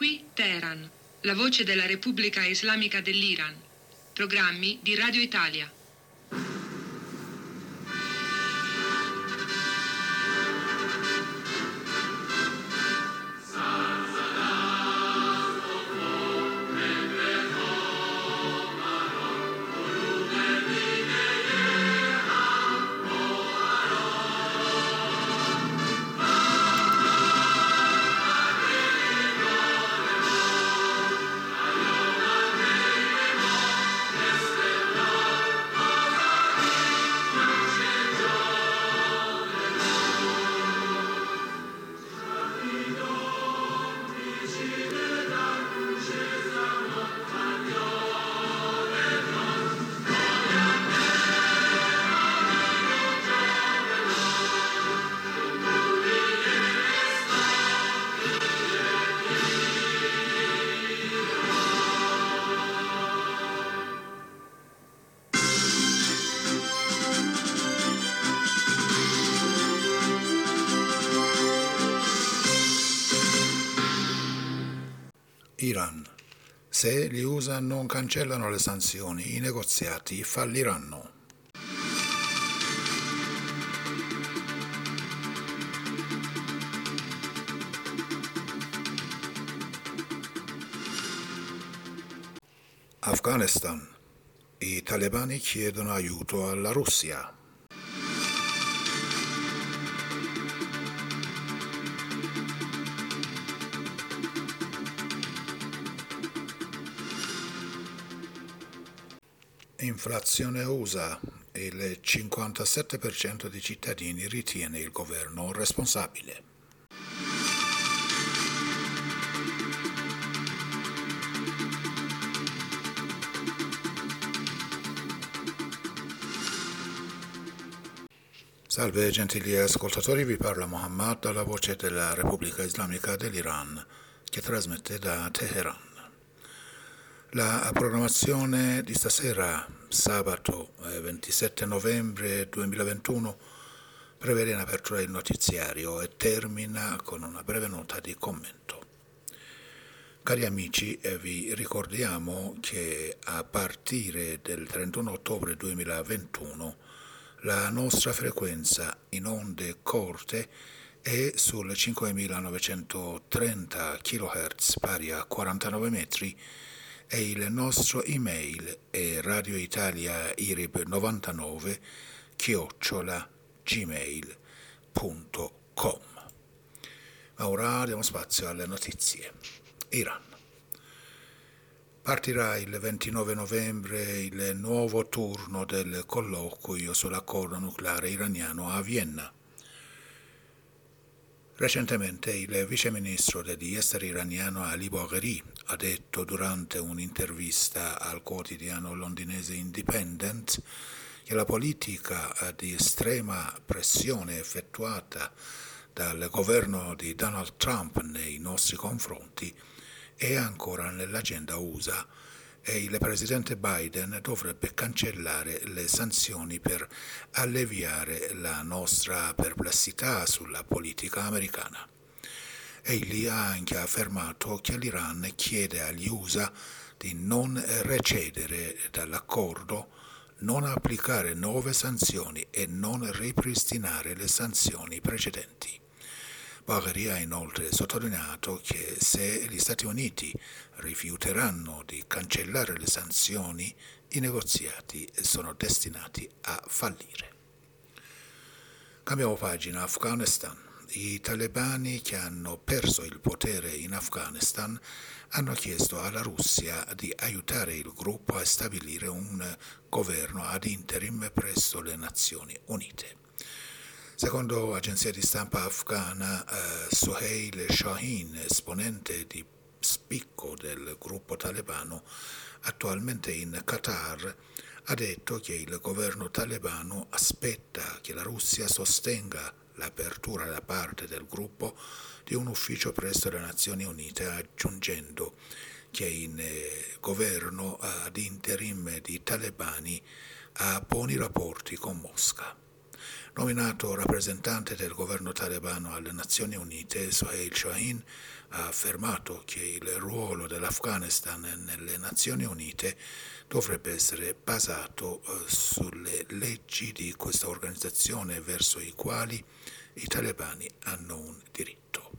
Qui Teheran, la voce della Repubblica Islamica dell'Iran. Programmi di Radio Italia. Iran. Se gli USA non cancellano le sanzioni, i negoziati falliranno. Afghanistan. I talebani chiedono aiuto alla Russia. Inflazione USA. Il 57% dei cittadini ritiene il governo responsabile. Salve gentili ascoltatori, vi parla Mohammad dalla voce della Repubblica Islamica dell'Iran, che trasmette da Teheran. La programmazione di stasera, sabato 27 novembre 2021, prevede in apertura il notiziario e termina con una breve nota di commento. Cari amici, vi ricordiamo che a partire del 31 ottobre 2021 la nostra frequenza in onde corte è sul 5930 kHz pari a 49 metri e il nostro email è radioitalia-99@gmail.com. Ma ora diamo spazio alle notizie. Iran. Partirà il 29 novembre il nuovo turno del colloquio sull'accordo nucleare iraniano a Vienna. Recentemente il viceministro degli esteri iraniano Ali Bagheri ha detto durante un'intervista al quotidiano londinese Independent che la politica di estrema pressione effettuata dal governo di Donald Trump nei nostri confronti è ancora nell'agenda USA e il presidente Biden dovrebbe cancellare le sanzioni per alleviare la nostra perplessità sulla politica americana. Egli ha anche affermato che l'Iran chiede agli USA di non recedere dall'accordo, non applicare nuove sanzioni e non ripristinare le sanzioni precedenti. Bagheri ha inoltre sottolineato che se gli Stati Uniti rifiuteranno di cancellare le sanzioni, i negoziati sono destinati a fallire. Cambiamo pagina. Afghanistan. I talebani che hanno perso il potere in Afghanistan hanno chiesto alla Russia di aiutare il gruppo a stabilire un governo ad interim presso le Nazioni Unite. Secondo agenzia di stampa afghana, Sohail Shahin, esponente di spicco del gruppo talebano, attualmente in Qatar, ha detto che il governo talebano aspetta che la Russia sostenga l'apertura da parte del gruppo di un ufficio presso le Nazioni Unite, aggiungendo che in governo ad interim di talebani ha buoni rapporti con Mosca. Nominato rappresentante del governo talebano alle Nazioni Unite, Sohail Shaheen ha affermato che il ruolo dell'Afghanistan nelle Nazioni Unite dovrebbe essere basato sulle leggi di questa organizzazione verso i quali i talebani hanno un diritto.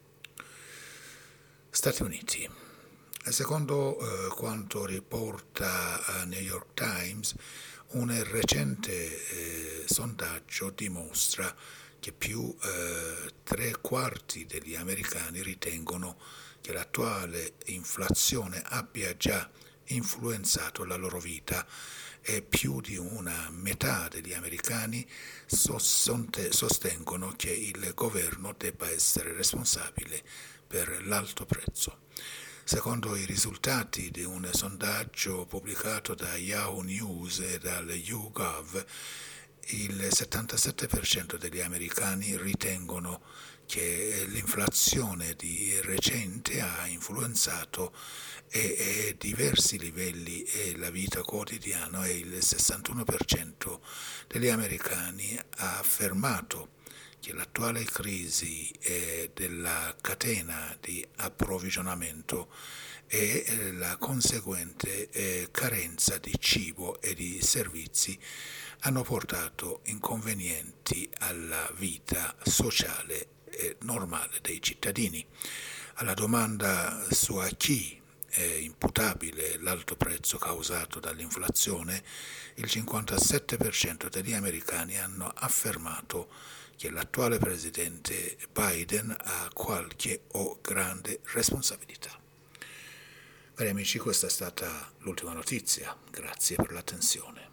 Stati Uniti. Secondo quanto riporta New York Times, un recente sondaggio dimostra che più 3/4 degli americani ritengono che l'attuale inflazione abbia già influenzato la loro vita e più di una metà degli americani sostengono che il governo debba essere responsabile per l'alto prezzo. Secondo i risultati di un sondaggio pubblicato da Yahoo News e dal YouGov, il 77% degli americani ritengono che l'inflazione di recente ha influenzato a diversi livelli la vita quotidiana e il 61% degli americani ha affermato che l'attuale crisi della catena di approvvigionamento e la conseguente carenza di cibo e di servizi hanno portato inconvenienti alla vita sociale e normale dei cittadini. Alla domanda su a chi è imputabile l'alto prezzo causato dall'inflazione, il 57% degli americani hanno affermato che l'attuale presidente Biden ha qualche o grande responsabilità. Cari amici, questa è stata l'ultima notizia. Grazie per l'attenzione.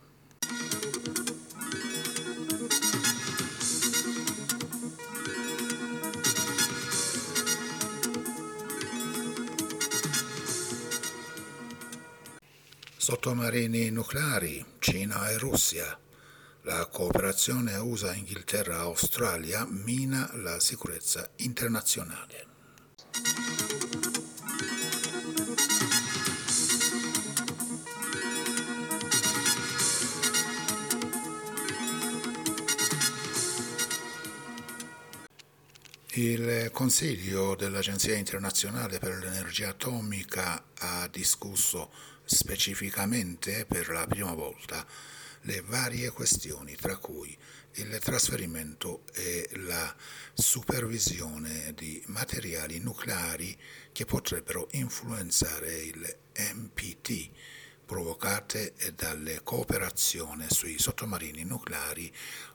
Sottomarini nucleari, Cina e Russia. La cooperazione USA-Inghilterra-Australia mina la sicurezza internazionale. Il Consiglio dell'Agenzia internazionale per l'energia atomica ha discusso specificamente per la prima volta le varie questioni, tra cui il trasferimento e la supervisione di materiali nucleari che potrebbero influenzare il NPT, provocate dalle cooperazioni sui sottomarini nucleari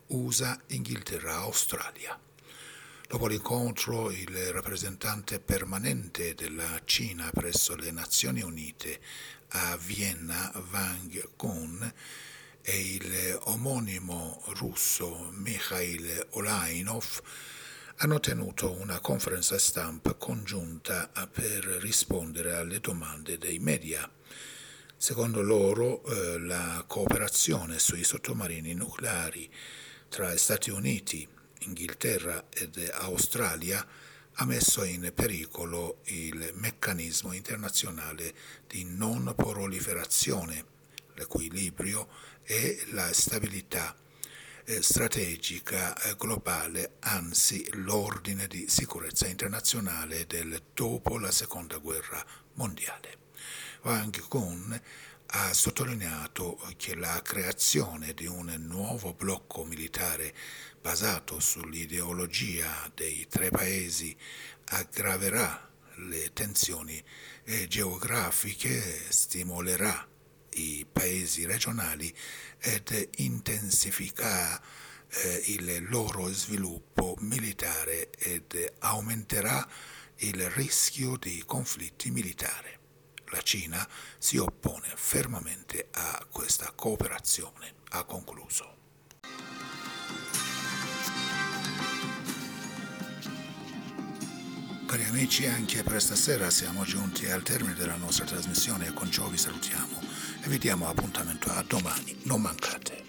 USA-Inghilterra-Australia. Dopo l'incontro, il rappresentante permanente della Cina presso le Nazioni Unite a Vienna, Wang Kun, e il omonimo russo Mikhail Olainov hanno tenuto una conferenza stampa congiunta per rispondere alle domande dei media. Secondo loro, la cooperazione sui sottomarini nucleari tra Stati Uniti, Inghilterra ed Australia ha messo in pericolo il meccanismo internazionale di non proliferazione, l'equilibrio e la stabilità strategica globale, anzi l'ordine di sicurezza internazionale del dopo la Seconda Guerra Mondiale. Wang Kun ha sottolineato che la creazione di un nuovo blocco militare basato sull'ideologia dei tre paesi aggraverà le tensioni geografiche, stimolerà i paesi regionali ed intensificherà il loro sviluppo militare ed aumenterà il rischio di conflitti militari. La Cina si oppone fermamente a questa cooperazione, ha concluso. Cari amici, anche per stasera siamo giunti al termine della nostra trasmissione e con ciò vi salutiamo e vi diamo appuntamento a domani. Non mancate.